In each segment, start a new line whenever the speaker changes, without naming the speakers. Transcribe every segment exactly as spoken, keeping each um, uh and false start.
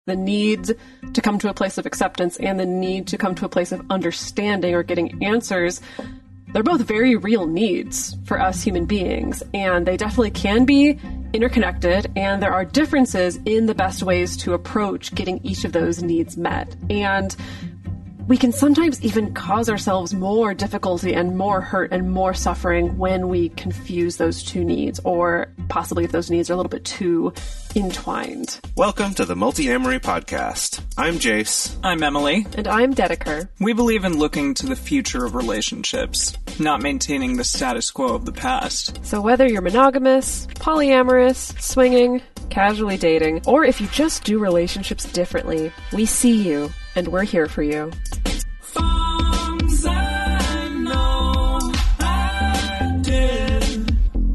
The need to come to a place of acceptance and the need to come to a place of understanding or getting answers, they're both very real needs for us human beings, and they definitely can be interconnected, and there are differences in the best ways to approach getting each of those needs met. And we can sometimes even cause ourselves more difficulty and more hurt and more suffering when we confuse those two needs, or possibly if those needs are a little bit too entwined.
Welcome to the Multi-Amory Podcast. I'm Jace.
I'm Emily.
And I'm Dedeker.
We believe in looking to the future of relationships, not maintaining the status quo of the past.
So whether you're monogamous, polyamorous, swinging, casually dating, or if you just do relationships differently, we see you, and we're here for you.
Forms I know I did,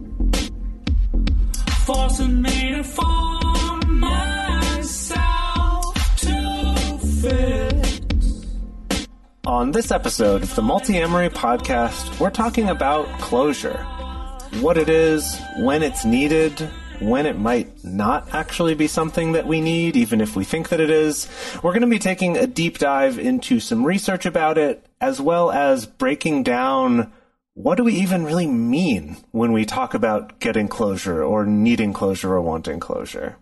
forcing me to form myself to fit.
On this episode of the Multi-Amory Podcast, we're talking about closure. What it is, when it's needed, when it might not actually be something that we need, even if we think that it is. We're going to be taking a deep dive into some research about it, as well as breaking down what do we even really mean when we talk about getting closure or needing closure or wanting closure.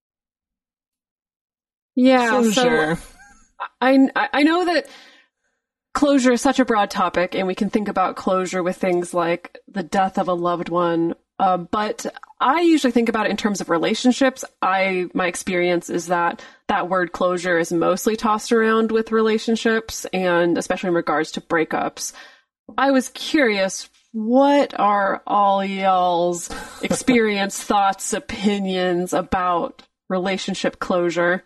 Yeah,
Closure.
so I, I know that closure is such a broad topic, and we can think about closure with things like the death of a loved one, uh, but I usually think about it in terms of relationships. I my experience is that that word closure is mostly tossed around with relationships, and especially in regards to breakups. I was curious, what are all y'all's experience, thoughts, opinions about relationship closure?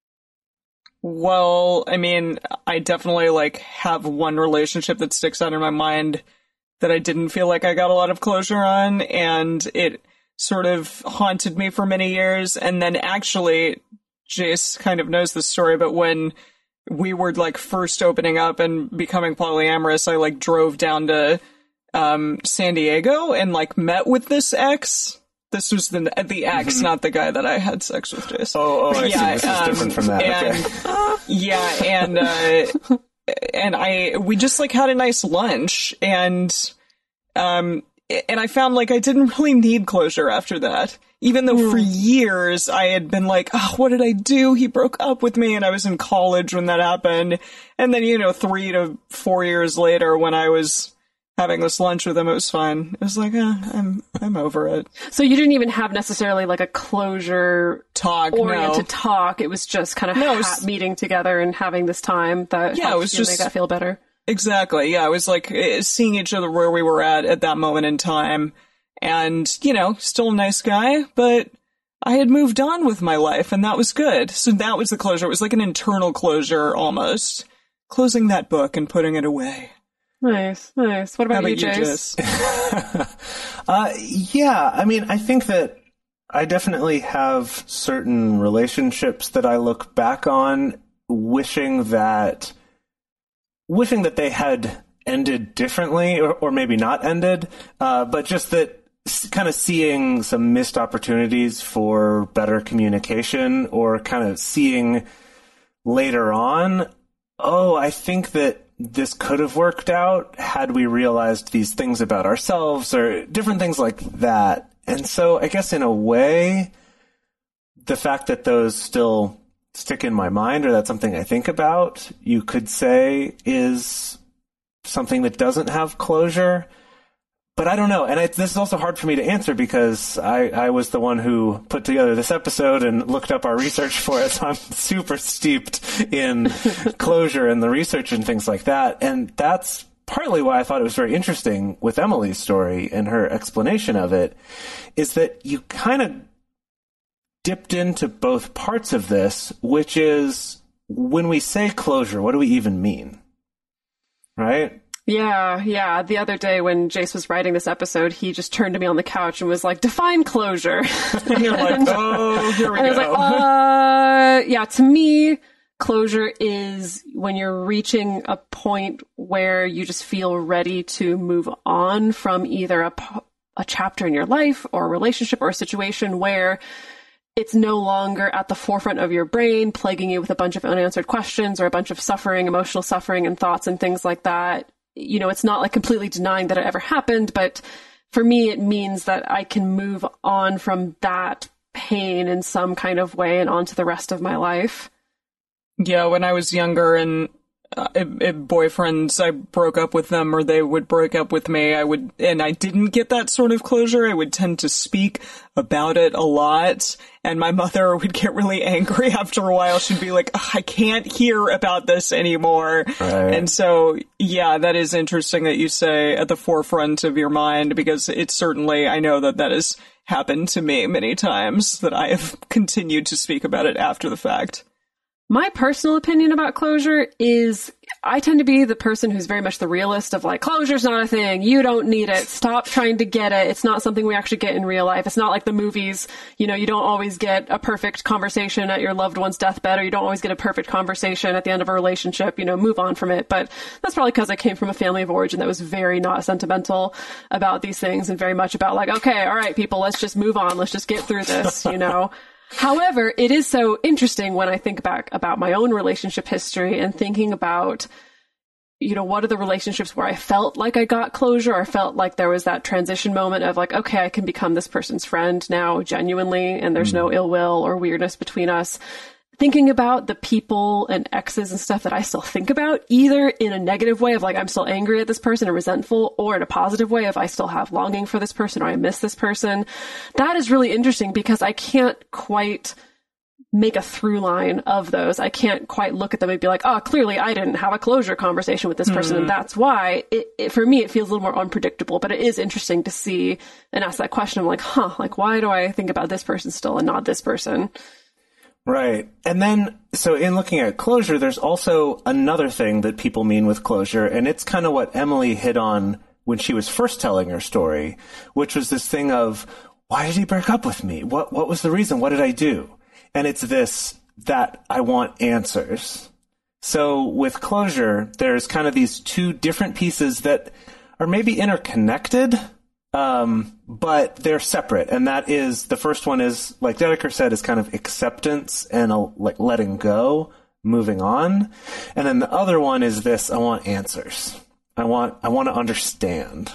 Well, I mean, I definitely, like, have one relationship that sticks out in my mind that I didn't feel like I got a lot of closure on, and it sort of haunted me for many years. And then actually, Jace kind of knows this story, but when we were, like, first opening up and becoming polyamorous, I, like, drove down to um, San Diego and, like, met with this ex. This was the the ex, mm-hmm. not the guy that I had sex with, Jace.
Oh, oh I
yeah,
see. This
um,
is different from that.
And,
okay.
Yeah, and uh, and I we just like had a nice lunch, and um and I found like I didn't really need closure after that. Even though mm. for years I had been like, oh, what did I do? He broke up with me, and I was in college when that happened. And then, you know, three to four years later, when I was having this lunch with him, it was fine. It was like, eh, I'm I'm over it.
So you didn't even have necessarily like a closure
talk,
oriented
no.
talk. It was just kind of
no,
ha-
was,
meeting together and having this time that
yeah, it was
you
just
make that feel better.
Exactly. Yeah, it was like seeing each other where we were at at that moment in time, and you know, still a nice guy, but I had moved on with my life, and that was good. So that was the closure. It was like an internal closure almost, closing that book and putting it away.
Nice, nice. What about,
about
you,
Jace?
uh, yeah, I mean, I think that I definitely have certain relationships that I look back on wishing that, wishing that they had ended differently, or, or maybe not ended, uh, but just that kind of seeing some missed opportunities for better communication, or kind of seeing later on, oh, I think that this could have worked out had we realized these things about ourselves, or different things like that. And so I guess in a way, the fact that those still stick in my mind, or that's something I think about, you could say is something that doesn't have closure. But I don't know. And it, this is also hard for me to answer because I, I was the one who put together this episode and looked up our research for it. So I'm super steeped in closure and the research and things like that. And that's partly why I thought it was very interesting with Emily's story and her explanation of it, is that you kind of dipped into both parts of this, which is when we say closure, what do we even mean? Right?
Yeah, yeah. The other day when Jace was writing this episode, he just turned to me on the couch and was like, define closure.
And you're like, oh, here we
and
go.
I was like, uh, yeah, to me, closure is when you're reaching a point where you just feel ready to move on from either a, a chapter in your life or a relationship or a situation where it's no longer at the forefront of your brain, plaguing you with a bunch of unanswered questions or a bunch of suffering, emotional suffering and thoughts and things like that. You know, it's not like completely denying that it ever happened, but for me, it means that I can move on from that pain in some kind of way and on to the rest of my life.
Yeah, when I was younger and uh, if, if boyfriends, I broke up with them or they would break up with me, I would, and I didn't get that sort of closure, I would tend to speak about it a lot. And my mother would get really angry after a while. She'd be like, I can't hear about this anymore.
Right.
And so, yeah, that is interesting that you say at the forefront of your mind, because it's certainly, I know that that has happened to me many times, that I have continued to speak about it after the fact.
My personal opinion about closure is I tend to be the person who's very much the realist of like, closure's not a thing. You don't need it. Stop trying to get it. It's not something we actually get in real life. It's not like the movies. You know, you don't always get a perfect conversation at your loved one's deathbed, or you don't always get a perfect conversation at the end of a relationship. You know, move on from it. But that's probably because I came from a family of origin that was very not sentimental about these things and very much about like, okay, all right, people, let's just move on. Let's just get through this, you know. However, it is so interesting when I think back about my own relationship history and thinking about, you know, what are the relationships where I felt like I got closure, or felt like there was that transition moment of like, okay, I can become this person's friend now genuinely, and there's no ill will or weirdness between us. Thinking about the people and exes and stuff that I still think about, either in a negative way of like, I'm still angry at this person and resentful, or in a positive way of I still have longing for this person or I miss this person. That is really interesting because I can't quite make a through line of those. I can't quite look at them and be like, oh, clearly I didn't have a closure conversation with this person. Mm. And that's why it, it, for me, it feels a little more unpredictable, but it is interesting to see and ask that question of like, huh, like, why do I think about this person still and not this person?
Right. And then, so in looking at closure, there's also another thing that people mean with closure, and it's kind of what Emily hit on when she was first telling her story, which was this thing of, why did he break up with me? What what was the reason? What did I do? And it's this, that I want answers. So with closure, there's kind of these two different pieces that are maybe interconnected, Um, but they're separate. And that is, the first one is, like Dedeker said, is kind of acceptance and a, like letting go, moving on. And then the other one is this, I want answers. I want, I want to understand.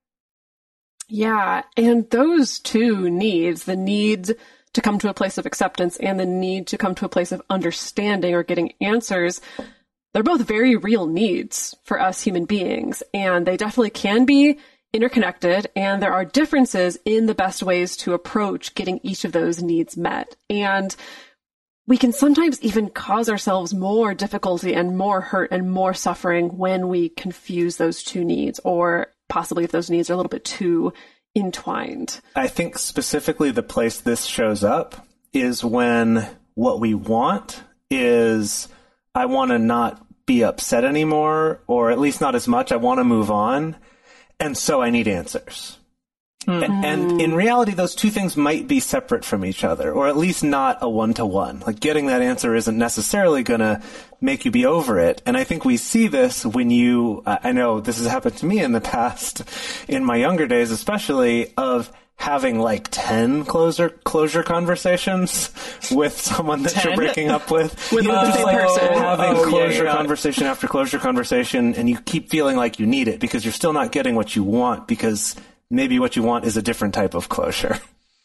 Yeah. And those two needs, the need to come to a place of acceptance and the need to come to a place of understanding or getting answers, they're both very real needs for us human beings. And they definitely can be interconnected, and there are differences in the best ways to approach getting each of those needs met. And we can sometimes even cause ourselves more difficulty and more hurt and more suffering when we confuse those two needs, or possibly if those needs are a little bit too entwined.
I think specifically the place this shows up is when what we want is, I want to not be upset anymore, or at least not as much. I want to move on. And so I need answers. Mm. And, and in reality, those two things might be separate from each other, or at least not a one-to-one. Like, getting that answer isn't necessarily going to make you be over it. And I think we see this when you, I know this has happened to me in the past, in my younger days especially, of having like ten closure closure conversations with someone that ten? You're breaking up with.
with
you know,
the same
like
person.
Having
oh,
closure
yeah, yeah.
conversation after closure conversation, and you keep feeling like you need it because you're still not getting what you want, because maybe what you want is a different type of closure.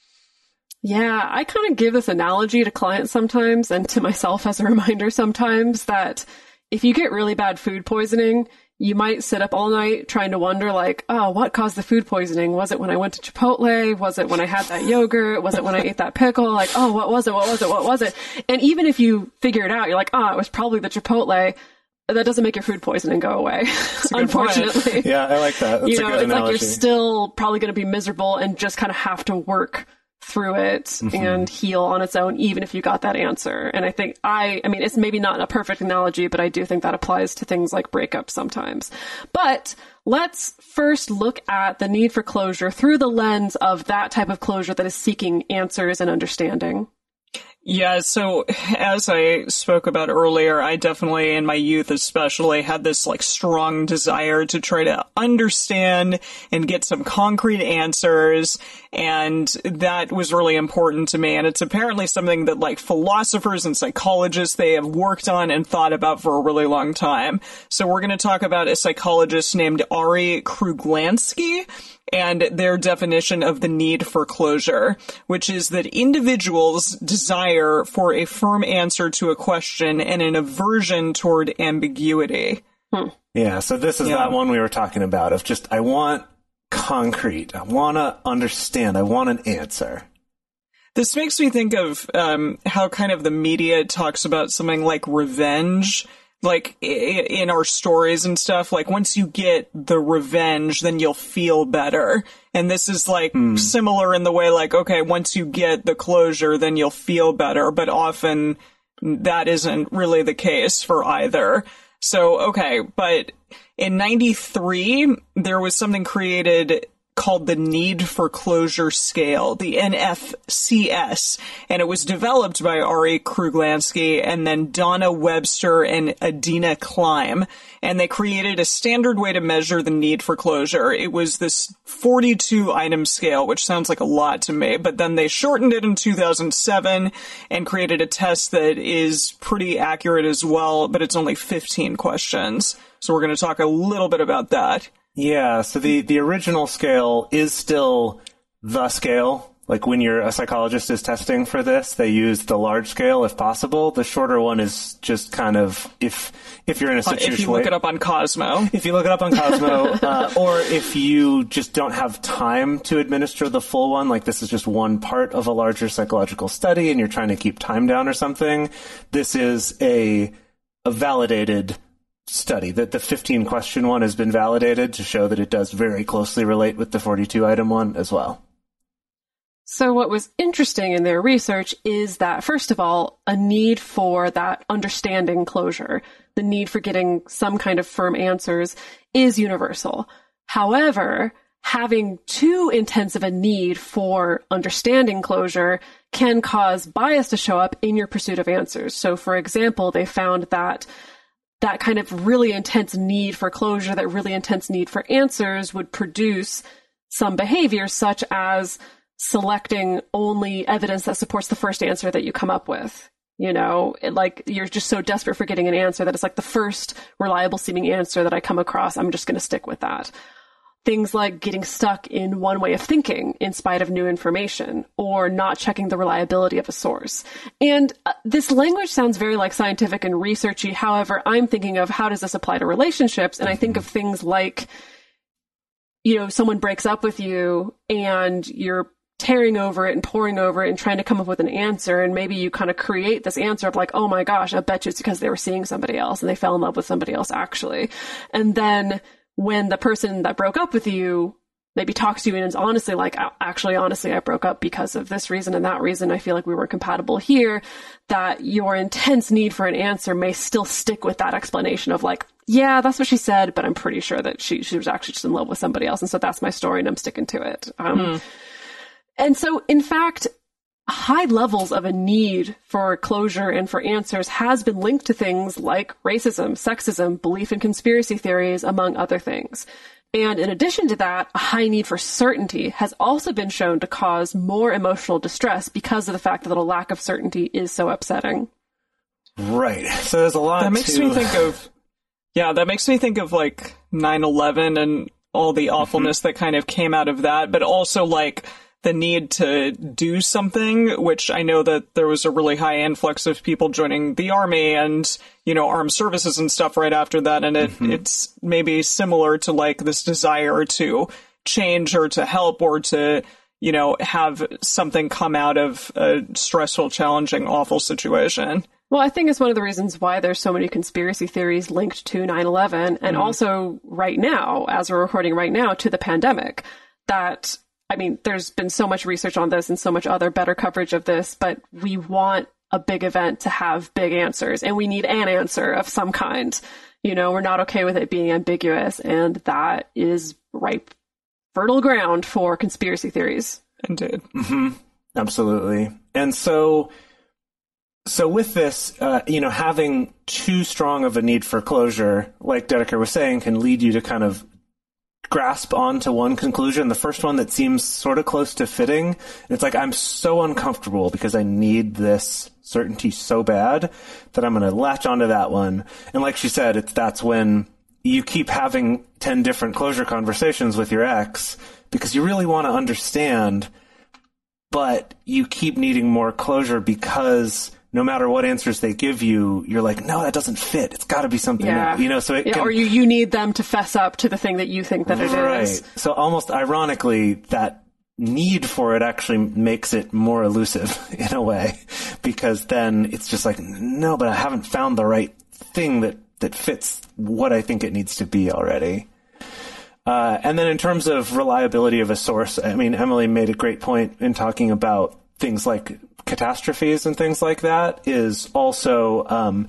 Yeah, I kind of give this analogy to clients sometimes, and to myself as a reminder sometimes, that if you get really bad food poisoning, you might sit up all night trying to wonder, like, oh, what caused the food poisoning? Was it when I went to Chipotle? Was it when I had that yogurt? Was it when I ate that pickle? Like, oh, what was it? What was it? What was it? And even if you figure it out, you're like, oh, it was probably the Chipotle. That doesn't make your food poisoning go away, unfortunately.
Point. Yeah, I like that. That's
you
a
know,
good
it's
analogy.
like you're still probably going to be miserable and just kind of have to work through it mm-hmm. and heal on its own, even if you got that answer. And I think I, I mean, it's maybe not a perfect analogy, but I do think that applies to things like breakups sometimes. But let's first look at the need for closure through the lens of that type of closure that is seeking answers and understanding.
Yeah, so as I spoke about earlier, I definitely, in my youth especially, had this like strong desire to try to understand and get some concrete answers, and that was really important to me. And it's apparently something that like philosophers and psychologists, they have worked on and thought about for a really long time. So we're going to talk about a psychologist named Ari Kruglanski and their definition of the need for closure, which is that individuals desire for a firm answer to a question and an aversion toward ambiguity.
Hmm.
Yeah, so this is
Yeah.
that one we were talking about of just, I want concrete. I want to understand. I want an answer.
This makes me think of um, how kind of the media talks about something like revenge. Like, i- in our stories and stuff, like, once you get the revenge, then you'll feel better. And this is, like, similar in the way, like, okay, once you get the closure, then you'll feel better. But often, that isn't really the case for either. So, okay, but in ninety-three, there was something created called the Need for Closure Scale, the N F C S, and it was developed by Ari Kruglanski and then Donna Webster and Adina Klein, and they created a standard way to measure the need for closure. It was this forty-two item scale, which sounds like a lot to me, but then they shortened it in two thousand seven and created a test that is pretty accurate as well, but it's only fifteen questions. So we're going to talk a little bit about that.
Yeah, so the, the original scale is still the scale. Like when you're a psychologist is testing for this, they use the large scale if possible. The shorter one is just kind of if if you're in a situation
If you look it up on Cosmo.
if you look it up on Cosmo, uh, or if you just don't have time to administer the full one, like this is just one part of a larger psychological study and you're trying to keep time down or something, this is a a validated study. That the fifteen question one has been validated to show that it does very closely relate with the forty-two item one as well.
So what was interesting in their research is that, first of all, a need for that understanding closure, the need for getting some kind of firm answers is universal. However, having too intense of a need for understanding closure can cause bias to show up in your pursuit of answers. So, for example, they found that that kind of really intense need for closure, that really intense need for answers would produce some behaviors such as selecting only evidence that supports the first answer that you come up with. You know, it, like you're just so desperate for getting an answer that it's like the first reliable seeming answer that I come across, I'm just going to stick with that. Things like getting stuck in one way of thinking in spite of new information, or not checking the reliability of a source. And uh, this language sounds very like scientific and researchy. However, I'm thinking of how does this apply to relationships? And I think of things like, you know, someone breaks up with you and you're tearing over it and poring over it and trying to come up with an answer. And maybe you kind of create this answer of like, oh my gosh, I bet you it's because they were seeing somebody else and they fell in love with somebody else actually. And then when the person that broke up with you maybe talks to you and is honestly like, actually, honestly, I broke up because of this reason and that reason. I feel like we were compatible here, that your intense need for an answer may still stick with that explanation of like, yeah, that's what she said, but I'm pretty sure that she, she was actually just in love with somebody else. And so that's my story and I'm sticking to it. Um, mm. And so, in fact, high levels of a need for closure and for answers has been linked to things like racism, sexism, belief in conspiracy theories, among other things. And in addition to that, a high need for certainty has also been shown to cause more emotional distress because of the fact that a lack of certainty is so upsetting.
Right. So there's a lot
That makes
to...
me think of, yeah, that makes me think of like nine eleven and all the awfulness mm-hmm. that kind of came out of that, but also like the need to do something, which I know that there was a really high influx of people joining the army and, you know, armed services and stuff right after that. And it, mm-hmm. it's maybe similar to like this desire to change or to help or to, you know, have something come out of a stressful, challenging, awful situation.
Well, I think it's one of the reasons why there's so many conspiracy theories linked to nine eleven and mm-hmm. also right now, as we're recording right now, to the pandemic. That I mean, there's been so much research on this and so much other better coverage of this, but we want a big event to have big answers, and we need an answer of some kind. You know, we're not okay with it being ambiguous, and that is ripe, fertile ground for conspiracy theories.
Indeed.
Mm-hmm. Absolutely. And so So with this, uh, you know, having too strong of a need for closure, like Dedeker was saying, can lead you to kind of grasp onto one conclusion, the first one that seems sort of close to fitting. And it's like, I'm so uncomfortable because I need this certainty so bad that I'm going to latch onto that one. And like she said, it's that's when you keep having ten different closure conversations with your ex because you really want to understand, but you keep needing more closure because no matter what answers they give you, you're like, no, that doesn't fit. It's got to be something
Yeah.
else. You know, so it
Yeah,
can,
or you, you need them to fess up to the thing that you think that it
right.
is.
So almost ironically, that need for it actually makes it more elusive in a way, because then it's just like, no, but I haven't found the right thing that, that fits what I think it needs to be already. Uh, and then in terms of reliability of a source, I mean, Emily made a great point in talking about things like catastrophes and things like that, is also um,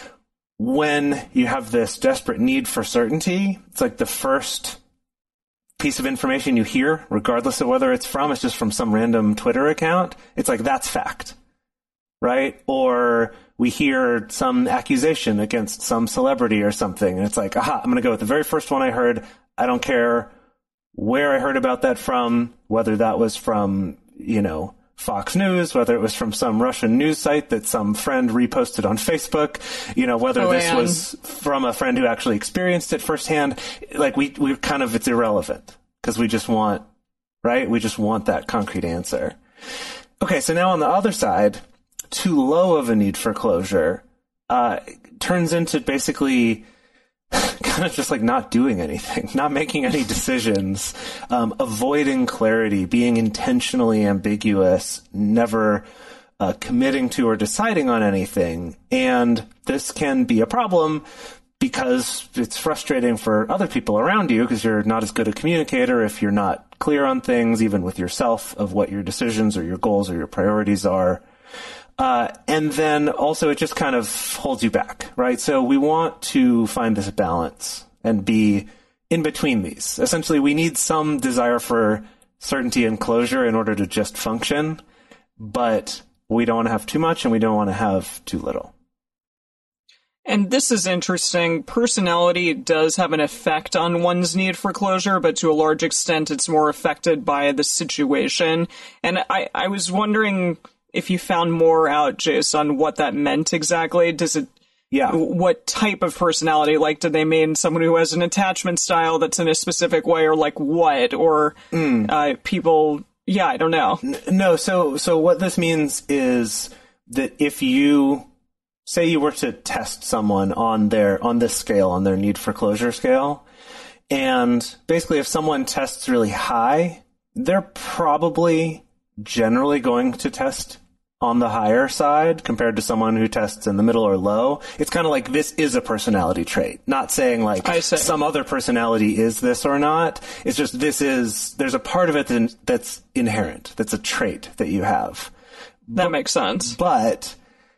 when you have this desperate need for certainty, it's like the first piece of information you hear, regardless of whether it's from, it's just from some random Twitter account. It's like, that's fact, right? Or we hear some accusation against some celebrity or something, and it's like, aha, I'm going to go with the very first one I heard. I don't care where I heard about that from, whether that was from, you know, Fox News, whether it was from some Russian news site that some friend reposted on Facebook, you know, whether
Oh,
this
man.
was from a friend who actually experienced it firsthand. Like, we, we kind of, it's irrelevant because we just want, right? We just want that concrete answer. Okay, so now on the other side, too low of a need for closure uh, turns into basically kind of just like not doing anything, not making any decisions, um, avoiding clarity, being intentionally ambiguous, never uh, committing to or deciding on anything. And this can be a problem because it's frustrating for other people around you because you're not as good a communicator if you're not clear on things, even with yourself, of what your decisions or your goals or your priorities are. Uh, and then also it just kind of holds you back, right? So we want to find this balance and be in between these. Essentially, we need some desire for certainty and closure in order to just function, but we don't want to have too much and we don't want to have too little.
And this is interesting. Personality does have an effect on one's need for closure, but to a large extent, it's more affected by the situation. And I, I was wondering if you found more out, Jace, on what that meant exactly. Does it,
Yeah.
what type of personality? Like, do they mean someone who has an attachment style that's in a specific way, or like what? Or
Mm.
uh, people, yeah, I don't know.
No, so so what this means is that if you say you were to test someone on their on this scale, on their need for closure scale, and basically if someone tests really high, they're probably generally going to test on the higher side compared to someone who tests in the middle or low. It's kind of like, this is a personality trait. Not saying like
I see.
some other personality is this or not. It's just, this is, there's a part of it that- that's inherent. That's a trait that you have.
That makes sense.
But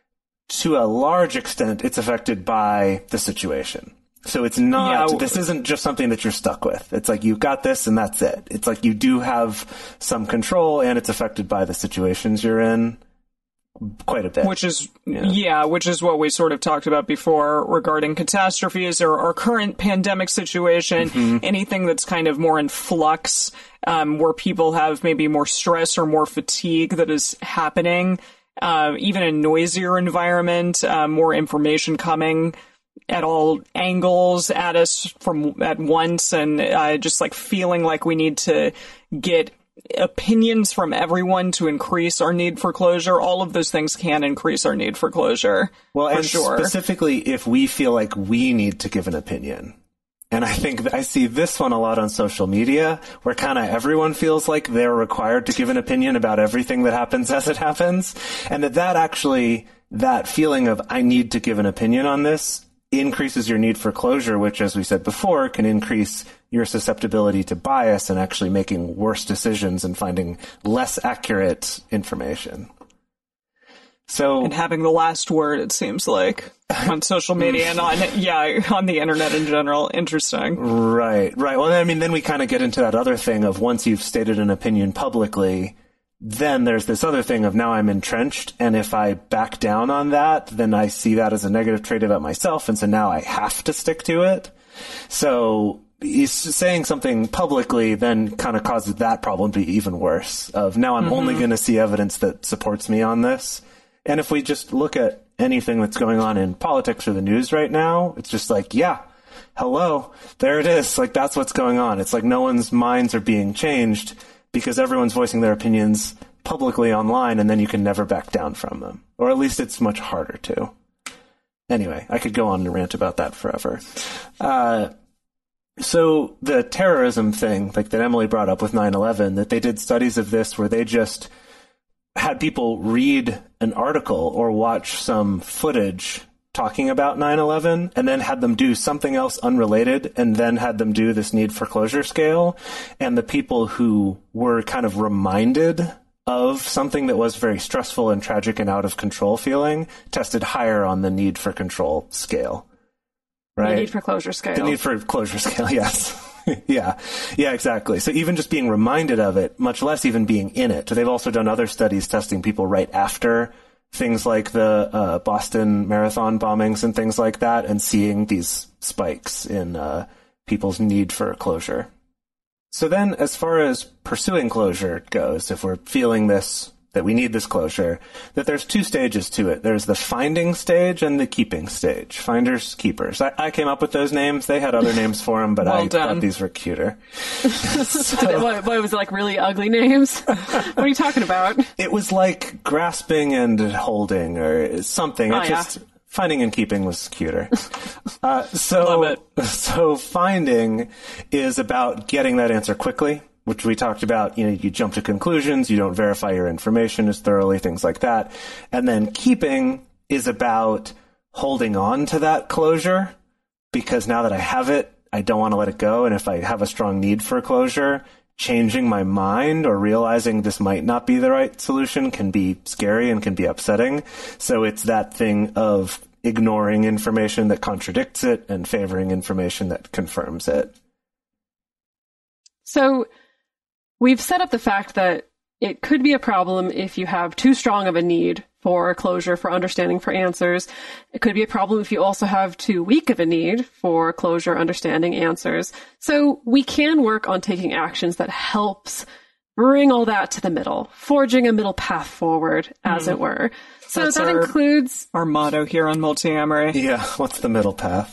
to a large extent, it's affected by the situation. So it's not,
Yeah.
this isn't just something that you're stuck with. It's like, you've got this and that's it. It's like you do have some control and it's affected by the situations you're in quite a bit.
Which is,
Yeah.
yeah. which is what we sort of talked about before regarding catastrophes or our current pandemic situation,
Mm-hmm.
anything that's kind of more in flux, um, where people have maybe more stress or more fatigue that is happening, uh, even a noisier environment, uh, more information coming at all angles at us from at once, and uh, just like feeling like we need to get opinions from everyone to increase our need for closure. All of those things can increase our need for closure.
Well,
for
and
sure.
specifically if we feel like we need to give an opinion. And I think that I see this one a lot on social media, where kind of everyone feels like they're required to give an opinion about everything that happens as it happens. And that that actually, that feeling of, I need to give an opinion on this, increases your need for closure, which, as we said before, can increase your susceptibility to bias and actually making worse decisions and finding less accurate information. So,
and having the last word, it seems like, on social media and on, yeah, on the internet in general. Interesting.
right, right. Well, I mean, then we kind of get into that other thing of, once you've stated an opinion publicly, then there's this other thing of now I'm entrenched, and if I back down on that, then I see that as a negative trait about myself, and so now I have to stick to it. So he's saying something publicly then kind of causes that problem to be even worse, of now I'm mm-hmm. only going to see evidence that supports me on this. And if we just look at anything that's going on in politics or the news right now, it's just like, yeah, hello, there it is. Like, that's what's going on. It's like no one's minds are being changed because everyone's voicing their opinions publicly online, and then you can never back down from them. Or at least it's much harder to. Anyway, I could go on and rant about that forever. Uh, so the terrorism thing, like that Emily brought up with nine eleven, that they did studies of this where they just had people read an article or watch some footage talking about nine eleven, and then had them do something else unrelated, and then had them do this need for closure scale. And the people who were kind of reminded of something that was very stressful and tragic and out of control feeling tested higher on the need for control scale. Right?
The need for closure scale.
The need for closure scale, yes. yeah. Yeah, exactly. So even just being reminded of it, much less even being in it. They've also done other studies testing people right after things like the uh, Boston Marathon bombings and things like that, and seeing these spikes in uh, people's need for closure. So then, as far as pursuing closure goes, if we're feeling this, that we need this closure, that there's two stages to it. There's the finding stage and the keeping stage. Finders, keepers. I, I came up with those names. They had other names for them, but
well
I
done.
thought these were cuter.
So, what, what was it, like really ugly names? What are you talking about?
It was like grasping and holding or something.
Oh,
it
yeah.
just finding and keeping was cuter. uh, so,
Love it.
so finding is about getting that answer quickly, which we talked about. You know, you jump to conclusions, you don't verify your information as thoroughly, things like that. And then keeping is about holding on to that closure, because now that I have it, I don't want to let it go. And if I have a strong need for closure, changing my mind or realizing this might not be the right solution can be scary and can be upsetting. So it's that thing of ignoring information that contradicts it and favoring information that confirms it.
So we've set up the fact that it could be a problem if you have too strong of a need for closure, for understanding, for answers. It could be a problem if you also have too weak of a need for closure, understanding, answers. So we can work on taking actions that helps bring all that to the middle, forging a middle path forward, as mm. it were. So
That's
that
our,
includes...
our motto here on Multiamory.
Yeah, what's the middle path?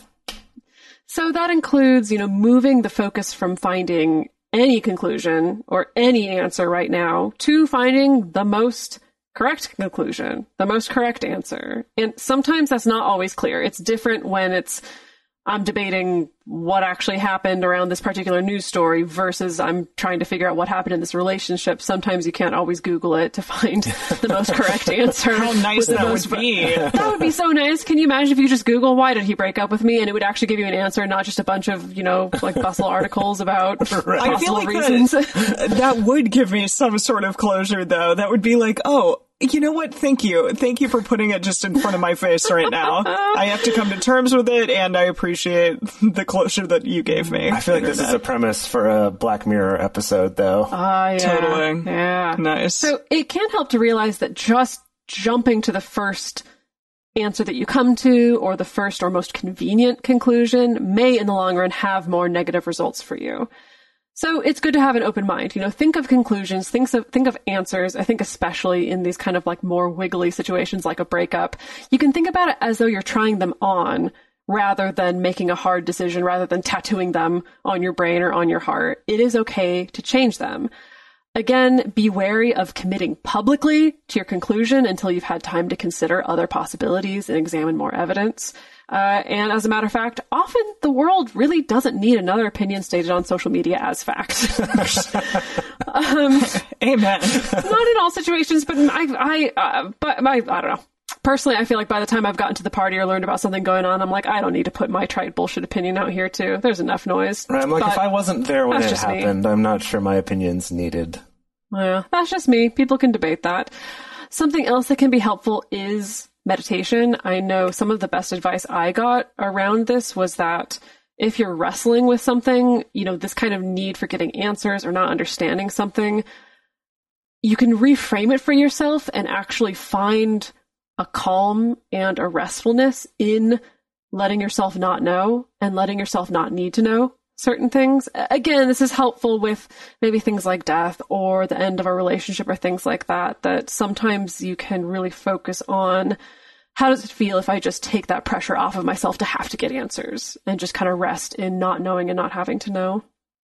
So that includes, you know, moving the focus from finding any conclusion or any answer right now to finding the most correct conclusion, the most correct answer. And sometimes that's not always clear. It's different when it's, I'm debating what actually happened around this particular news story versus I'm trying to figure out what happened in this relationship. Sometimes you can't always Google it to find the most correct answer.
How nice that
most,
would be.
That would be so nice. Can you imagine if you just Google, why did he break up with me? And it would actually give you an answer, not just a bunch of, you know, like bustle articles about
Right.
I feel
possible
like
reasons.
That, that would give me some sort of closure, though. That would be like, oh, you know what? Thank you. Thank you for putting it just in front of my face right now. I have to come to terms with it, and I appreciate the closure that you gave me.
I feel like this is a premise for a Black Mirror episode, though.
Ah, yeah.
Totally.
Yeah.
Nice.
So it can help to realize that just jumping to the first answer that you come to, or the first or most convenient conclusion, may in the long run have more negative results for you. So it's good to have an open mind. You know, think of conclusions, think of, think of answers. I think especially in these kind of like more wiggly situations like a breakup, you can think about it as though you're trying them on rather than making a hard decision, rather than tattooing them on your brain or on your heart. It is okay to change them. Again, be wary of committing publicly to your conclusion until you've had time to consider other possibilities and examine more evidence. Uh, and as a matter of fact, often the world really doesn't need another opinion stated on social media as fact. um,
Amen.
Not in all situations, but I, I, uh, but my, I don't know. Personally, I feel like by the time I've gotten to the party or learned about something going on, I'm like, I don't need to put my trite bullshit opinion out here too. There's enough noise.
Right, I'm like,
But
if I wasn't there when
that's
it
just me.
happened, I'm not sure my opinion's needed.
Yeah, that's just me. People can debate that. Something else that can be helpful is meditation. I know some of the best advice I got around this was that if you're wrestling with something, you know, this kind of need for getting answers or not understanding something, you can reframe it for yourself and actually find a calm and a restfulness in letting yourself not know and letting yourself not need to know certain things. Again, this is helpful with maybe things like death or the end of a relationship or things like that, that sometimes you can really focus on how does it feel if I just take that pressure off of myself to have to get answers and just kind of rest in not knowing and not having to know.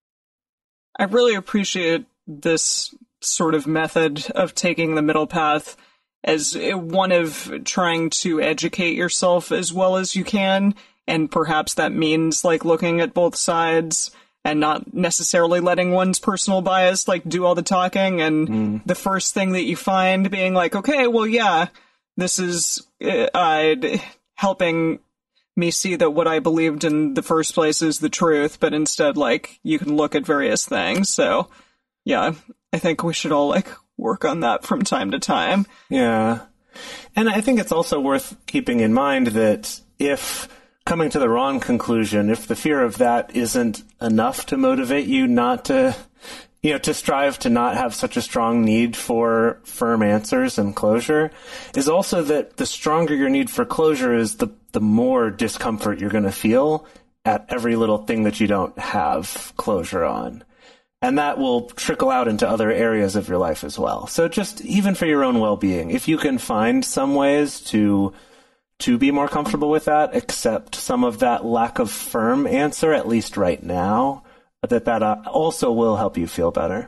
I really appreciate this sort of method of taking the middle path as one of trying to educate yourself as well as you can. And perhaps that means like looking at both sides and not necessarily letting one's personal bias like do all the talking. And mm. the first thing that you find being like, okay, well, yeah, this is uh, helping me see that what I believed in the first place is the truth. But instead, like, you can look at various things. So, yeah, I think we should all like work on that from time to time.
Yeah. And I think it's also worth keeping in mind that if coming to the wrong conclusion, if the fear of that isn't enough to motivate you not to, you know, to strive to not have such a strong need for firm answers and closure, is also that the stronger your need for closure is, the, the more discomfort you're going to feel at every little thing that you don't have closure on. And that will trickle out into other areas of your life as well. So just even for your own well-being, if you can find some ways to to be more comfortable with that, accept some of that lack of firm answer, at least right now, that that uh, also will help you feel better.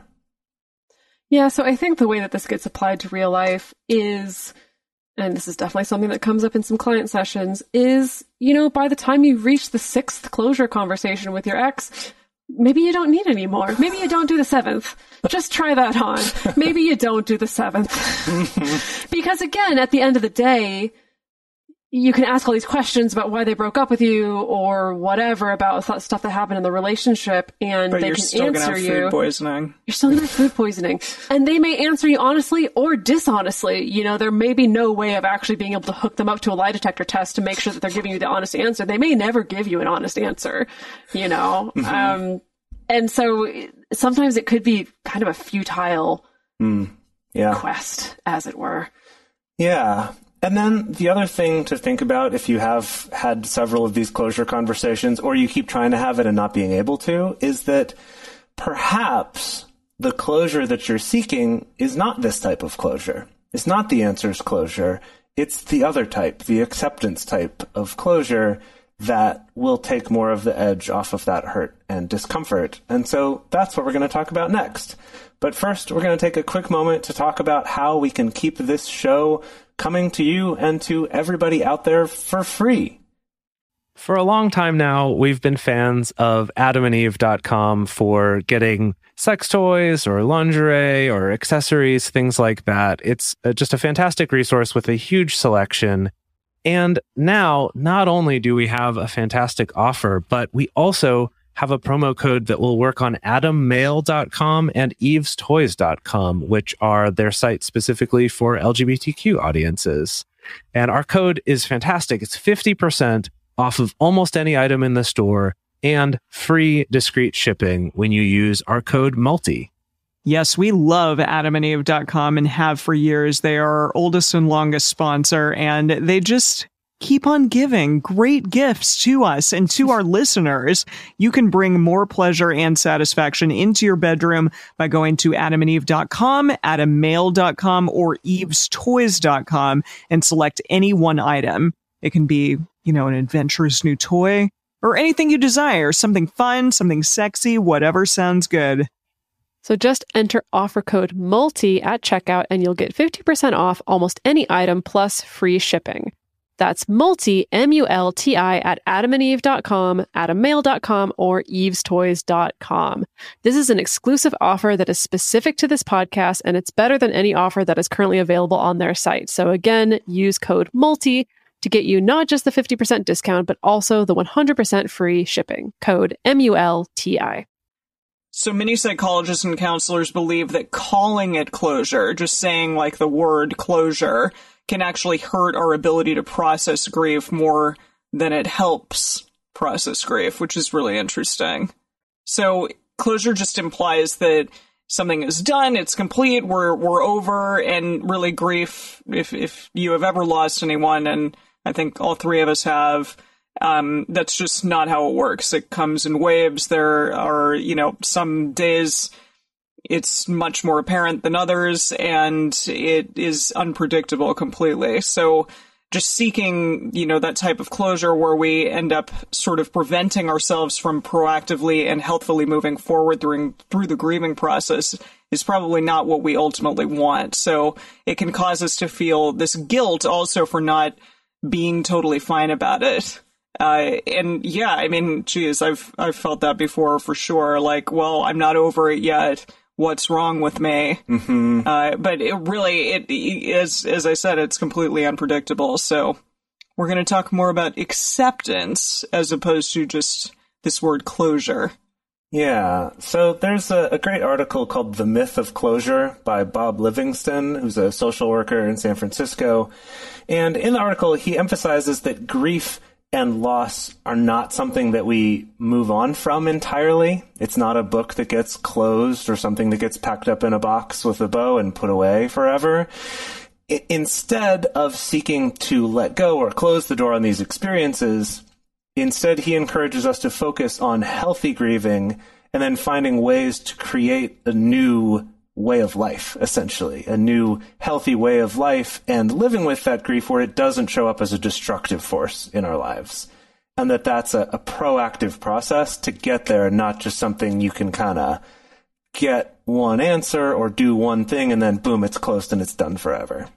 Yeah, so I think the way that this gets applied to real life is, and this is definitely something that comes up in some client sessions, is, you know, by the time you reach the sixth closure conversation with your ex, maybe you don't need any more. Maybe you don't do the seventh. Just try that on. Maybe you don't do the seventh. Because again, at the end of the day, you can ask all these questions about why they broke up with you or whatever about stuff that happened in the relationship, and
but
they
you're
can
still
answer
gonna have
you.
Food poisoning.
You're still going to have food poisoning. And they may answer you honestly or dishonestly. You know, there may be no way of actually being able to hook them up to a lie detector test to make sure that they're giving you the honest answer. They may never give you an honest answer, you know. Mm-hmm. Um, and so sometimes it could be kind of a futile
mm. yeah.
quest, as it were.
Yeah. And then the other thing to think about if you have had several of these closure conversations, or you keep trying to have it and not being able to, is that perhaps the closure that you're seeking is not this type of closure. It's not the answers closure. It's the other type, the acceptance type of closure that will take more of the edge off of that hurt and discomfort. And so that's what we're going to talk about next. But first, we're going to take a quick moment to talk about how we can keep this show coming to you and to everybody out there for free.
For a long time now, we've been fans of adam and eve dot com for getting sex toys or lingerie or accessories, things like that. It's just a fantastic resource with a huge selection. And now, not only do we have a fantastic offer, but we also have a promo code that will work on adam mail dot com and eves toys dot com, which are their sites specifically for L G B T Q audiences. And our code is fantastic. It's fifty percent off of almost any item in the store and free discreet shipping when you use our code MULTI.
Yes, we love adam and eve dot com and have for years. They are our oldest and longest sponsor, and they just keep on giving great gifts to us and to our listeners. You can bring more pleasure and satisfaction into your bedroom by going to adam and eve dot com, adam mail dot com, or eves toys dot com and select any one item. It can be, you know, an adventurous new toy or anything you desire, something fun, something sexy, whatever sounds good.
So just enter offer code MULTI at checkout and you'll get fifty percent off almost any item plus free shipping. That's MULTI, M U L T I, at adam and eve dot com, adam mail dot com, or eves toys dot com. This is an exclusive offer that is specific to this podcast, and it's better than any offer that is currently available on their site. So again, use code MULTI to get you not just the fifty percent discount, but also the one hundred percent free shipping. Code M U L T I.
So many psychologists and counselors believe that calling it closure, just saying like the word closure, can actually hurt our ability to process grief more than it helps process grief, which is really interesting. So closure just implies that something is done, it's complete, we're we're over, and really grief, if if you have ever lost anyone, and I think all three of us have, um, that's just not how it works. It comes in waves. There are, you know, some days it's much more apparent than others, and it is unpredictable completely. So just seeking, you know, that type of closure where we end up sort of preventing ourselves from proactively and healthfully moving forward through, through the grieving process is probably not what we ultimately want. So it can cause us to feel this guilt also for not being totally fine about it. Uh, and yeah, I mean, geez, I've, I've felt that before for sure. Like, well, I'm not over it yet. What's wrong with me?
Mm-hmm.
Uh, but it really, it, it as as I said, it's completely unpredictable. So we're going to talk more about acceptance as opposed to just this word closure.
Yeah. So there's a, a great article called The Myth of Closure by Bob Livingston, who's a social worker in San Francisco. And in the article, he emphasizes that grief and loss are not something that we move on from entirely. It's not a book that gets closed or something that gets packed up in a box with a bow and put away forever. I- instead of seeking to let go or close the door on these experiences, instead he encourages us to focus on healthy grieving and then finding ways to create a new way of life, essentially, a new healthy way of life, and living with that grief where it doesn't show up as a destructive force in our lives. And that that's a, a proactive process to get there, not just something you can kind of get one answer or do one thing and then boom, it's closed and it's done forever.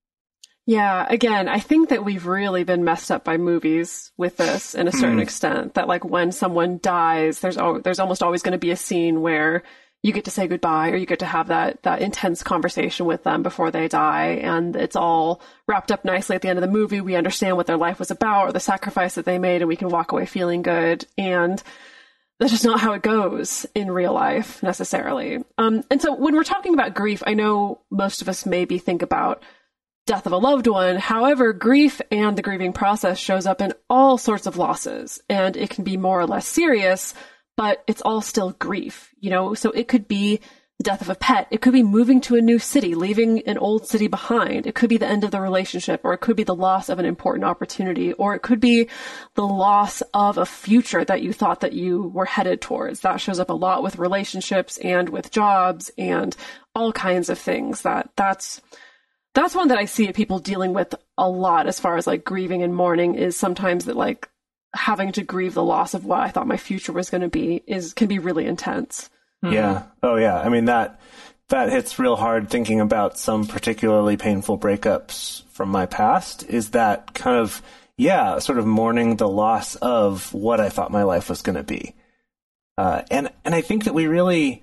Yeah, again, I think that we've really been messed up by movies with this in a certain
Hmm.
extent, that like when someone dies, there's al- there's almost always going to be a scene where you get to say goodbye or you get to have that, that intense conversation with them before they die. And it's all wrapped up nicely at the end of the movie. We understand what their life was about or the sacrifice that they made, and we can walk away feeling good. And that's just not how it goes in real life necessarily. Um, and so when we're talking about grief, I know most of us maybe think about death of a loved one. However, grief and the grieving process shows up in all sorts of losses, and it can be more or less serious, but it's all still grief, you know? So it could be the death of a pet. It could be moving to a new city, leaving an old city behind. It could be the end of the relationship, or it could be the loss of an important opportunity, or it could be the loss of a future that you thought that you were headed towards. That shows up a lot with relationships and with jobs and all kinds of things. That that's, that's one that I see people dealing with a lot as far as like grieving and mourning, is sometimes that like having to grieve the loss of what I thought my future was going to be is can be really intense.
Yeah. Oh, yeah. I mean, that that hits real hard thinking about some particularly painful breakups from my past, is that kind of, yeah, sort of mourning the loss of what I thought my life was going to be. Uh, and, and I think that we really,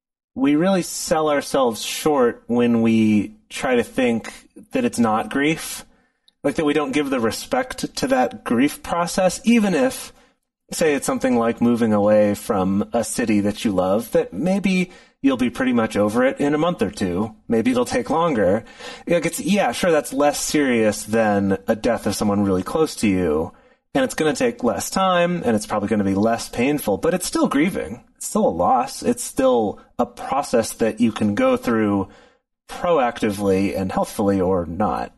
we really sell ourselves short when we try to think that it's not grief. Like that we don't give the respect to that grief process, even if, say, it's something like moving away from a city that you love, that maybe you'll be pretty much over it in a month or two. Maybe it'll take longer. Like it's, yeah, sure, that's less serious than a death of someone really close to you. And it's going to take less time, and it's probably going to be less painful, but it's still grieving. It's still a loss. It's still a process that you can go through proactively and healthfully or not.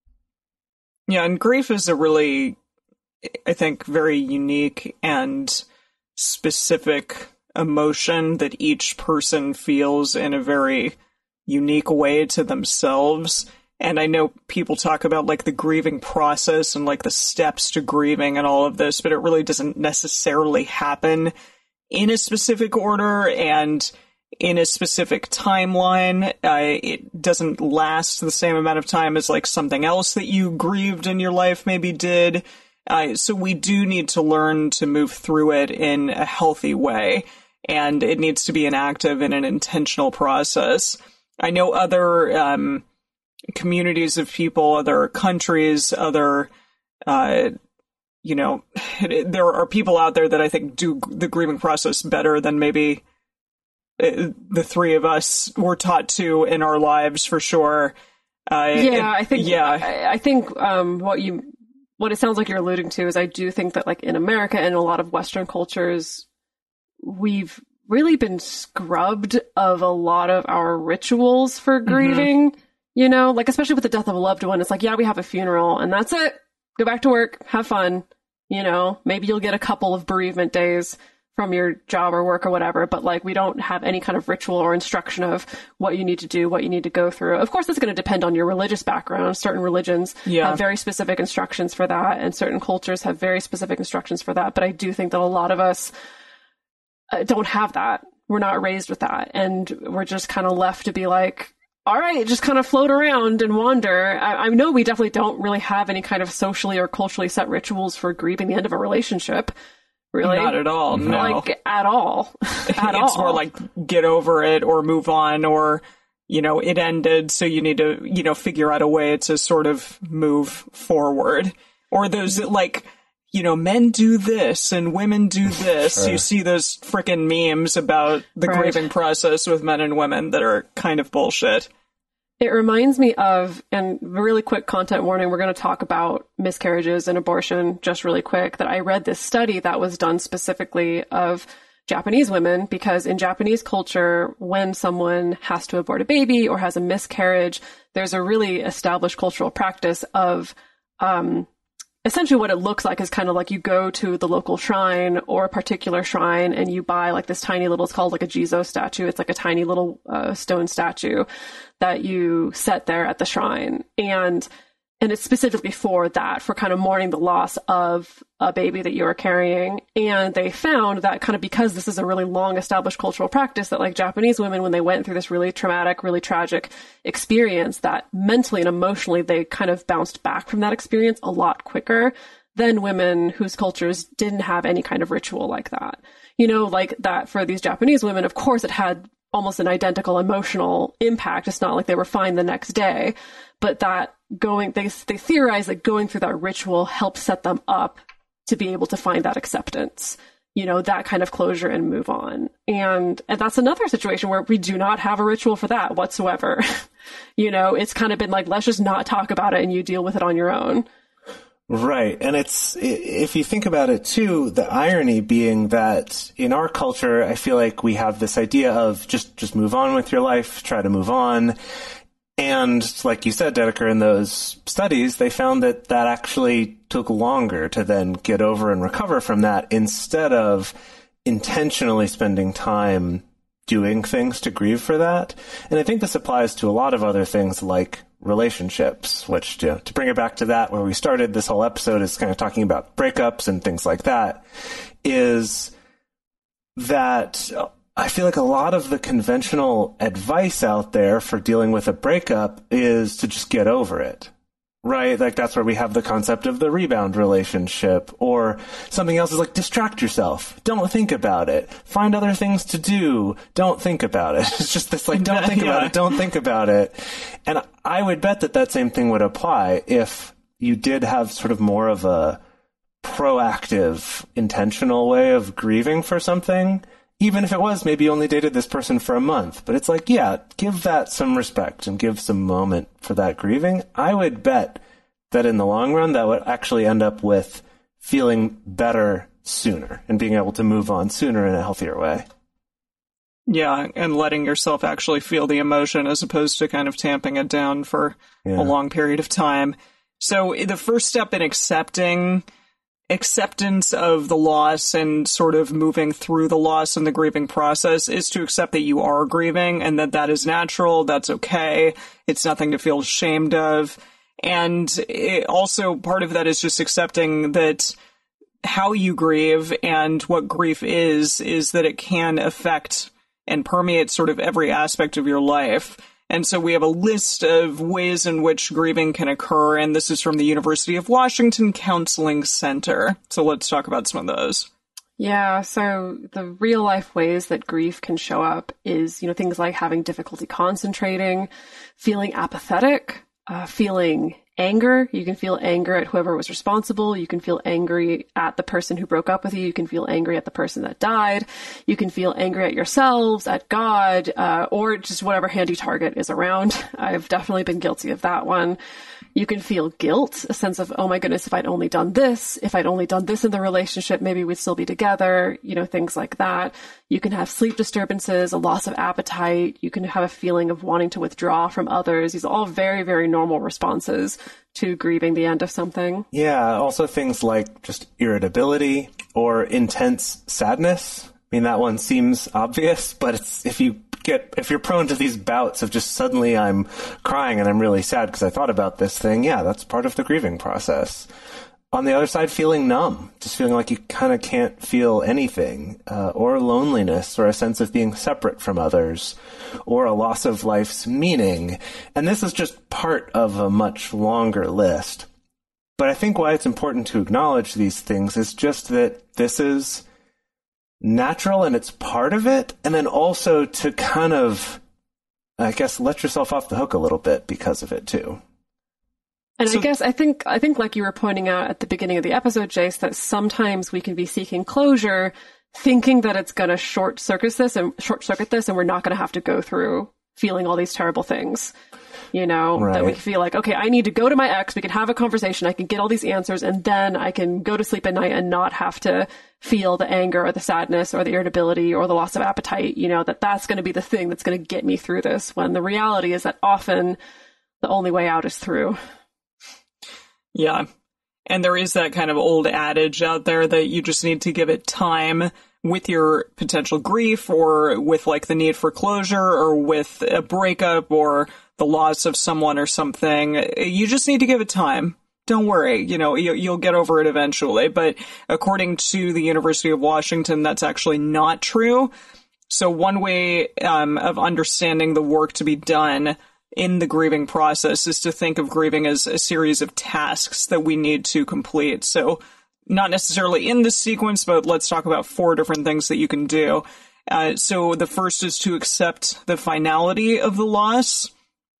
Yeah, and grief is a really, I think, very unique and specific emotion that each person feels in a very unique way to themselves. And I know people talk about like the grieving process and like the steps to grieving and all of this, but it really doesn't necessarily happen in a specific order and in a specific timeline. Uh, it doesn't last the same amount of time as like something else that you grieved in your life maybe did. Uh, so we do need to learn to move through it in a healthy way, and it needs to be an active and an intentional process. I know other um, communities of people, other countries, other, uh, you know, there are people out there that I think do the grieving process better than maybe the three of us were taught to in our lives, for sure. Uh,
Yeah,
it-
I think.
Yeah,
I, I think um, what you, what it sounds like you're alluding to is I do think that like in America and a lot of Western cultures, we've really been scrubbed of a lot of our rituals for grieving, mm-hmm. you know, like especially with the death of a loved one. It's like, yeah, we have a funeral and that's it. Go back to work, have fun. You know, maybe you'll get a couple of bereavement days from your job or work or whatever, but like we don't have any kind of ritual or instruction of what you need to do, what you need to go through. Of course, it's going to depend on your religious background. Certain religions
yeah.
have very specific instructions for that, and certain cultures have very specific instructions for that. But I do think that a lot of us uh, don't have that. We're not raised with that. And we're just kind of left to be like, all right, just kind of float around and wander. I, I know we definitely don't really have any kind of socially or culturally set rituals for grieving the end of a relationship. Really?
Not at all, no.
Like, at all. At
it's
all.
more like, get over it or move on, or, you know, it ended, so you need to, you know, figure out a way to sort of move forward. Or those, like, you know, men do this and women do this. Sure. You see those frickin' memes about the
right.
grieving process with men and women that are kind of bullshit.
It reminds me of, and really quick content warning, we're going to talk about miscarriages and abortion just really quick, that I read this study that was done specifically of Japanese women, because in Japanese culture, when someone has to abort a baby or has a miscarriage, there's a really established cultural practice of, um, essentially what it looks like is kind of like you go to the local shrine or a particular shrine and you buy like this tiny little, it's called like a Jizo statue. It's like a tiny little uh, stone statue that you set there at the shrine. And and it's specifically for that, for kind of mourning the loss of a baby that you are carrying. And they found that kind of because this is a really long established cultural practice, that like Japanese women, when they went through this really traumatic, really tragic experience, that mentally and emotionally, they kind of bounced back from that experience a lot quicker than women whose cultures didn't have any kind of ritual like that. You know, like that for these Japanese women, of course, it had almost an identical emotional impact. It's not like they were fine the next day, but that going, they, they theorize that going through that ritual helped set them up to be able to find that acceptance, you know, that kind of closure and move on. And, and that's another situation where we do not have a ritual for that whatsoever. You know, it's kind of been like, let's just not talk about it and you deal with it on your own.
Right. And it's, if you think about it too, the irony being that in our culture, I feel like we have this idea of just, just move on with your life, try to move on. And like you said, Dedeker, in those studies, they found that that actually took longer to then get over and recover from that, instead of intentionally spending time doing things to grieve for that. And I think this applies to a lot of other things like relationships, which, you know, to bring it back to that where we started this whole episode, is kind of talking about breakups and things like that, is that I feel like a lot of the conventional advice out there for dealing with a breakup is to just get over it, right? Like that's where we have the concept of the rebound relationship, or something else is like distract yourself. Don't think about it. Find other things to do. Don't think about it. It's just this like, don't think
yeah.
about it. Don't think about it. And I would bet that that same thing would apply if you did have sort of more of a proactive, intentional way of grieving for something. Even if it was maybe you only dated this person for a month, but it's like, yeah, give that some respect and give some moment for that grieving. I would bet that in the long run, that would actually end up with feeling better sooner and being able to move on sooner in a healthier way.
Yeah, and letting yourself actually feel the emotion as opposed to kind of tamping it down for yeah. a long period of time. So the first step in accepting acceptance of the loss and sort of moving through the loss and the grieving process is to accept that you are grieving and that that is natural, that's okay, it's nothing to feel ashamed of. And it also part of that is just accepting that how you grieve and what grief is, is that it can affect and permeate sort of every aspect of your life. And so we have a list of ways in which grieving can occur, and this is from the University of Washington Counseling Center. So let's talk about some of those.
Yeah, so the real life ways that grief can show up is, you know, things like having difficulty concentrating, feeling apathetic, uh, feeling anger. You can feel anger at whoever was responsible. You can feel angry at the person who broke up with you. You can feel angry at the person that died. You can feel angry at yourselves, at God, uh, or just whatever handy target is around. I've definitely been guilty of that one. You can feel guilt, a sense of, oh my goodness, if I'd only done this, if I'd only done this in the relationship, maybe we'd still be together, you know, things like that. You can have sleep disturbances, a loss of appetite. You can have a feeling of wanting to withdraw from others. These are all very, very normal responses to grieving the end of something.
Yeah, also things like just irritability or intense sadness. I mean, that one seems obvious, but it's, if you get, if you're prone to these bouts of just suddenly I'm crying and I'm really sad because I thought about this thing, yeah, that's part of the grieving process. On the other side, feeling numb, just feeling like you kind of can't feel anything, uh, or loneliness, or a sense of being separate from others, or a loss of life's meaning. And this is just part of a much longer list. But I think why it's important to acknowledge these things is just that this is natural and it's part of it, and then also to kind of, I guess, let yourself off the hook a little bit because of it too.
And
So-
I guess I think I think like you were pointing out at the beginning of the episode, Jace, that sometimes we can be seeking closure, thinking that it's going to short circuit this and short circuit this, and we're not going to have to go through feeling all these terrible things. You know, that we
Right.
feel like, okay, I need to go to my ex, we can have a conversation, I can get all these answers, and then I can go to sleep at night and not have to feel the anger or the sadness or the irritability or the loss of appetite, you know, that that's going to be the thing that's going to get me through this, when the reality is that often the only way out is through.
Yeah. And there is that kind of old adage out there that you just need to give it time with your potential grief, or with like the need for closure, or with a breakup or the loss of someone or something. You just need to give it time. Don't worry, you know, you, you'll get over it eventually. But according to the University of Washington, that's actually not true. So one way um, of understanding the work to be done in the grieving process is to think of grieving as a series of tasks that we need to complete. So not necessarily in this sequence, but let's talk about four different things that you can do. Uh, so the first is to accept the finality of the loss,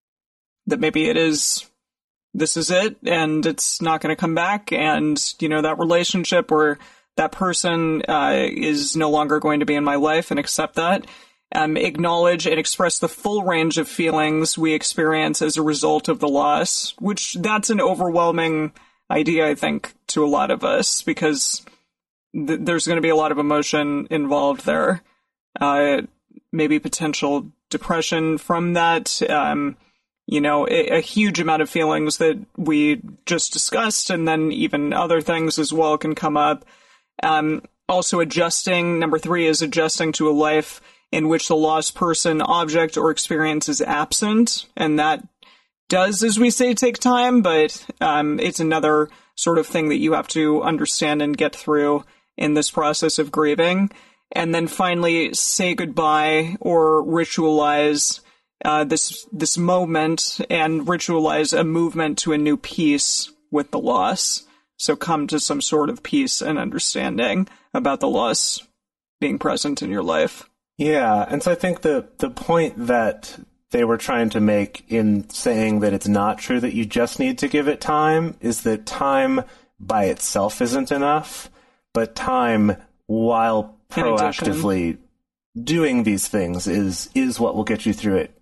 that maybe it is, this is it, and it's not going to come back, and, you know, that relationship or that person uh, is no longer going to be in my life, and accept that. Um, acknowledge and express the full range of feelings we experience as a result of the loss, which that's an overwhelming idea, I think, to a lot of us, because th- there's going to be a lot of emotion involved there. Uh, maybe potential depression from that, um, you know, a, a huge amount of feelings that we just discussed, and then even other things as well can come up. Um, also adjusting, number three is adjusting to a life in which the lost person, object, or experience is absent, and that does, as we say, take time, but um, it's another sort of thing that you have to understand and get through in this process of grieving. And then finally, say goodbye or ritualize uh, this this moment, and ritualize a movement to a new peace with the loss. So come to some sort of peace and understanding about the loss being present in your life.
Yeah, and so I think the the point that they were trying to make in saying that it's not true that you just need to give it time is that time by itself isn't enough, but time while
In addition.
proactively doing these things is is what will get you through it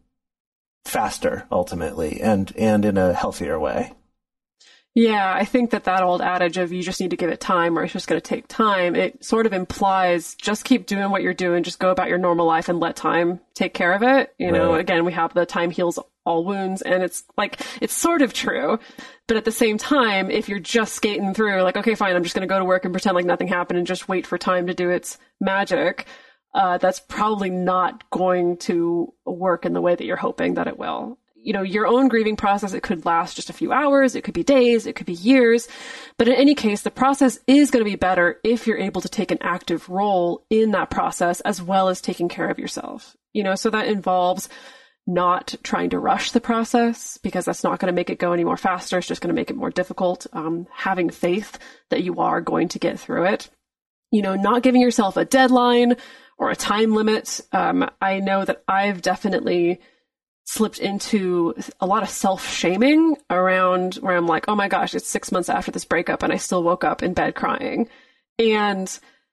faster, ultimately, and and in a healthier way.
Yeah, I think that that old adage of you just need to give it time, or it's just going to take time, it sort of implies just keep doing what you're doing, just go about your normal life and let time take care of it. You know,
Right.
again, we have the time heals all wounds, and it's like, it's sort of true. But at the same time, if you're just skating through, like, okay, fine, I'm just going to go to work and pretend like nothing happened and just wait for time to do its magic, uh, that's probably not going to work in the way that you're hoping that it will. You know, your own grieving process, it could last just a few hours, it could be days, it could be years. But in any case, the process is going to be better if you're able to take an active role in that process, as well as taking care of yourself. You know, so that involves not trying to rush the process, because that's not going to make it go any more faster. It's just going to make it more difficult. Um, having faith that you are going to get through it. You know, not giving yourself a deadline or a time limit. Um, I know that I've definitely slipped into a lot of self-shaming around where I'm like, oh my gosh, it's six months after this breakup and I still woke up in bed crying. And,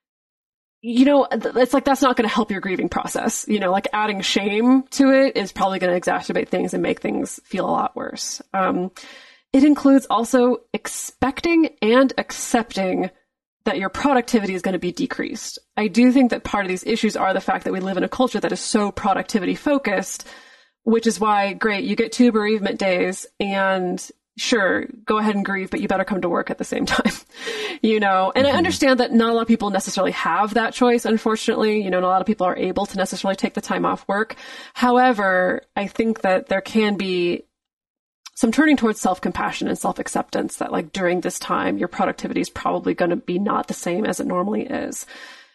you know, it's like, that's not going to help your grieving process. You know, like adding shame to it is probably going to exacerbate things and make things feel a lot worse. Um, It includes also expecting and accepting that your productivity is going to be decreased. I do think that part of these issues are the fact that we live in a culture that is so productivity focused, which is why, great, you get two bereavement days and sure, go ahead and grieve, but you better come to work at the same time, you know? And mm-hmm. I understand that not a lot of people necessarily have that choice, unfortunately. You know, not a lot of people are able to necessarily take the time off work. However, I think that there can be some turning towards self-compassion and self-acceptance that, like, during this time, your productivity is probably going to be not the same as it normally is.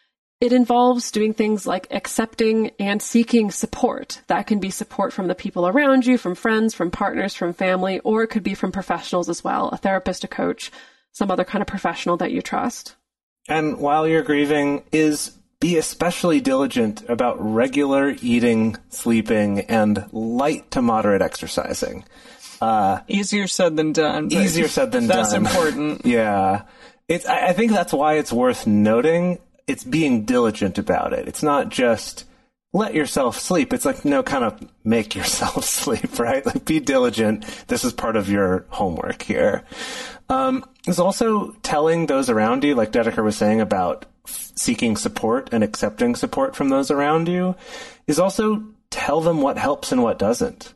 It involves doing things like accepting and seeking support. That can be support from the people around you, from friends, from partners, from family, or it could be from professionals as well, a therapist, a coach, some other kind of professional that you trust.
And while you're grieving, is be especially diligent about regular eating, sleeping, and light to moderate exercising.
Uh, easier said than done.
Easier said than
that's
done.
That's important.
Yeah. It's, I, I think that's why it's worth noting. It's being diligent about it. It's not just let yourself sleep. It's like, no, kind of make yourself sleep, right? Like, be diligent. This is part of your homework here. Um, there's also telling those around you, like Dedeker was saying about f- seeking support and accepting support from those around you, is also tell them what helps and what doesn't.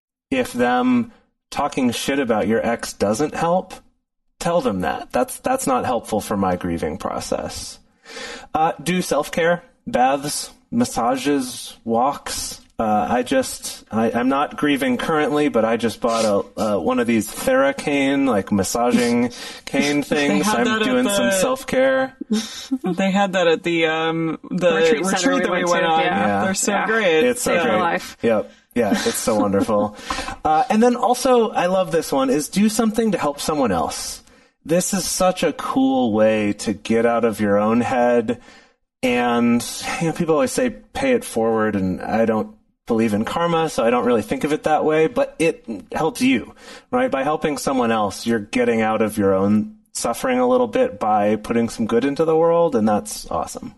If them talking shit about your ex doesn't help, tell them that. That's that's not helpful for my grieving process. Uh, do self-care, baths, massages, walks. Uh, I just, I, I'm not grieving currently, but I just bought a uh, one of these Theracane, like massaging cane things. I'm doing
the,
some self-care.
They had that at the um the retreat, retreat that we went, went on.
Yeah.
Yeah. They're so
yeah.
great.
It's so
yeah.
great.
Life.
Yep. Yeah, it's so wonderful. Uh, and then also, I love this one, is do something to help someone else. This is such a cool way to get out of your own head. And, you know, people always say pay it forward, and I don't believe in karma, so I don't really think of it that way, but it helps you, right? By helping someone else, you're getting out of your own suffering a little bit by putting some good into the world, and that's awesome.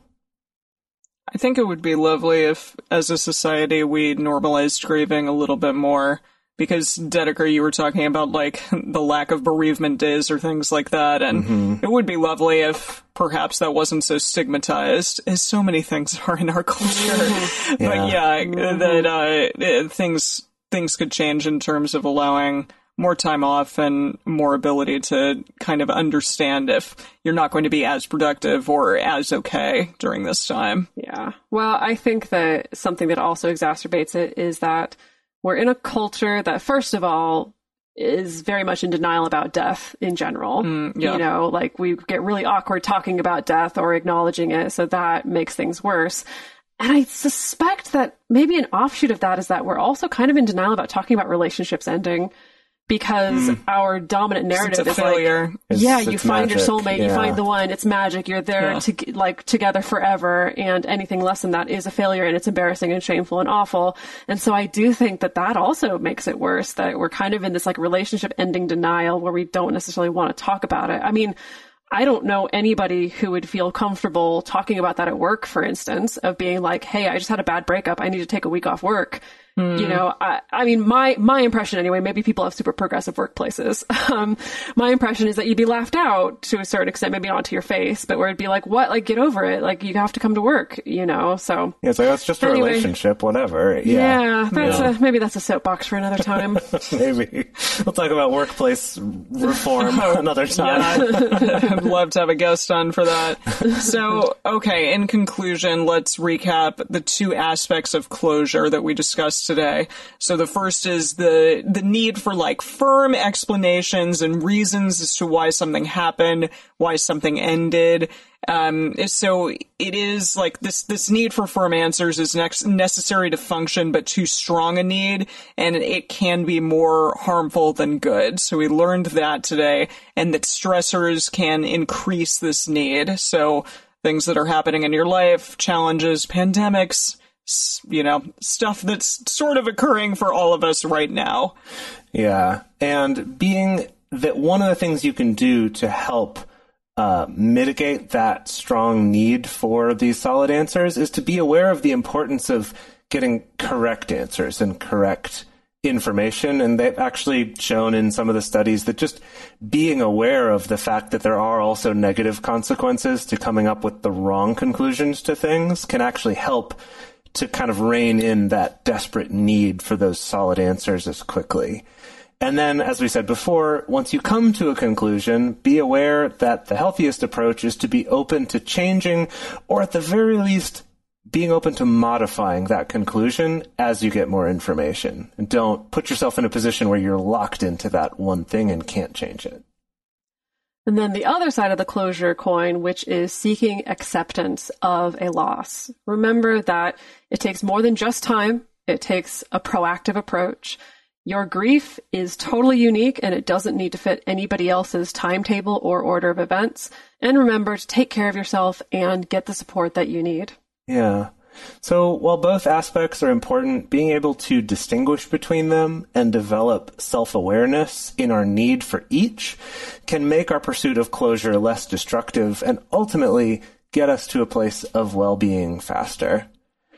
I think it would be lovely if, as a society, we normalized grieving a little bit more. Because, Dedeker, you were talking about, like, the lack of bereavement days or things like that, and mm-hmm. it would be lovely if perhaps that wasn't so stigmatized, as so many things are in our culture. yeah. But, yeah, mm-hmm. that uh, things things could change in terms of allowing more time off and more ability to kind of understand if you're not going to be as productive or as okay during this time.
Yeah. Well, I think that something that also exacerbates it is that we're in a culture that, first of all, is very much in denial about death in general.
Mm, yeah.
You know, like, we get really awkward talking about death or acknowledging it, so that makes things worse. And I suspect that maybe an offshoot of that is that we're also kind of in denial about talking about relationships ending, because mm. our dominant narrative is
failure.
like,
it's,
yeah,
it's
you find
magic.
your soulmate,
yeah.
you find the one, it's magic, you're there
yeah.
to like together forever, and anything less than that is a failure, and it's embarrassing and shameful and awful. And so I do think that that also makes it worse, that we're kind of in this like relationship ending denial where we don't necessarily want to talk about it. I mean, I don't know anybody who would feel comfortable talking about that at work, for instance, of being like, hey, I just had a bad breakup, I need to take a week off work. Mm. You know, I, I mean, my, my impression anyway, maybe people have super progressive workplaces. Um, my impression is that you'd be laughed out to a certain extent, maybe not to your face, but where it'd be like, what? Like, get over it. Like, you have to come to work, you know, so.
Yeah, it's like, that's just a
anyway,
relationship, whatever. Yeah.
Yeah, that's
yeah.
A, maybe that's a soapbox for another time.
Maybe. We'll talk about workplace reform another time.
Yeah, I'd love to have a guest on for that. So, okay, in conclusion, let's recap the two aspects of closure that we discussed today. So the first is the the need for like firm explanations and reasons as to why something happened, why something ended. Um, so it is like this, this need for firm answers is next necessary to function, but too strong a need, and it can be more harmful than good. So we learned that today, and that stressors can increase this need. So things that are happening in your life, challenges, pandemics, you know, stuff that's sort of occurring for all of us right now.
Yeah. And being that one of the things you can do to help uh, mitigate that strong need for these solid answers is to be aware of the importance of getting correct answers and correct information. And they've actually shown in some of the studies that just being aware of the fact that there are also negative consequences to coming up with the wrong conclusions to things can actually help to kind of rein in that desperate need for those solid answers as quickly. And then, as we said before, once you come to a conclusion, be aware that the healthiest approach is to be open to changing, or at the very least, being open to modifying that conclusion as you get more information. And don't put yourself in a position where you're locked into that one thing and can't change it.
And then the other side of the closure coin, which is seeking acceptance of a loss. Remember that it takes more than just time. It takes a proactive approach. Your grief is totally unique and it doesn't need to fit anybody else's timetable or order of events. And remember to take care of yourself and get the support that you need.
Yeah. So while both aspects are important, being able to distinguish between them and develop self-awareness in our need for each can make our pursuit of closure less destructive and ultimately get us to a place of well-being faster.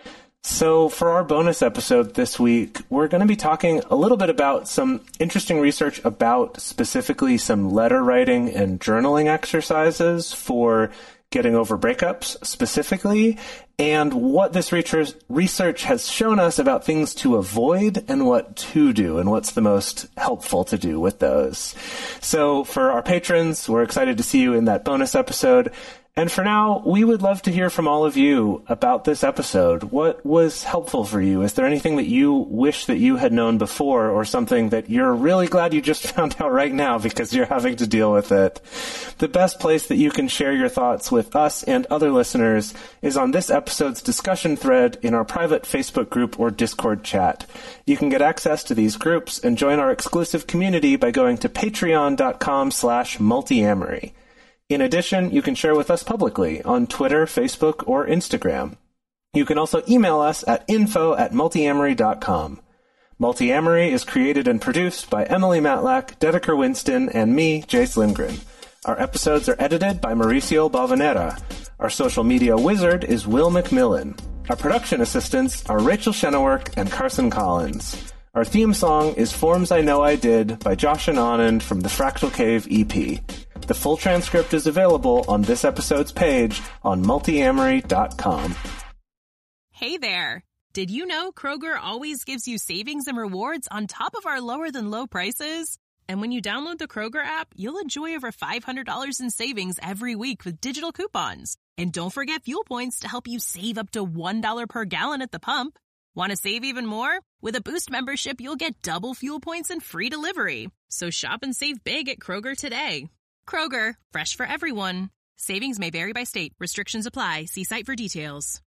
So for our bonus episode this week, we're going to be talking a little bit about some interesting research about specifically some letter writing and journaling exercises for getting over breakups specifically, and what this research has shown us about things to avoid and what to do, and what's the most helpful to do with those. So for our patrons, we're excited to see you in that bonus episode. And for now, we would love to hear from all of you about this episode. What was helpful for you? Is there anything that you wish that you had known before, or something that you're really glad you just found out right now because you're having to deal with it? The best place that you can share your thoughts with us and other listeners is on this episode's discussion thread in our private Facebook group or Discord chat. You can get access to these groups and join our exclusive community by going to patreon.com slash multiamory. In addition, you can share with us publicly on Twitter, Facebook, or Instagram. You can also email us at info at multiamory dot com. Multiamory is created and produced by Emily Matlack, Dedeker Winston, and me, Jace Lindgren. Our episodes are edited by Mauricio Balvanera. Our social media wizard is Will McMillan. Our production assistants are Rachel Shenowork and Carson Collins. Our theme song is Forms I Know I Did by Josh and Anand from the Fractal Cave E P. The full transcript is available on this episode's page on multiamory dot com.
Hey there! Did you know Kroger always gives you savings and rewards on top of our lower-than-low prices? And when you download the Kroger app, you'll enjoy over five hundred dollars in savings every week with digital coupons. And don't forget fuel points to help you save up to one dollar per gallon at the pump. Want to save even more? With a Boost membership, you'll get double fuel points and free delivery. So shop and save big at Kroger today. Kroger, fresh for everyone. Savings may vary by state. Restrictions apply. See site for details.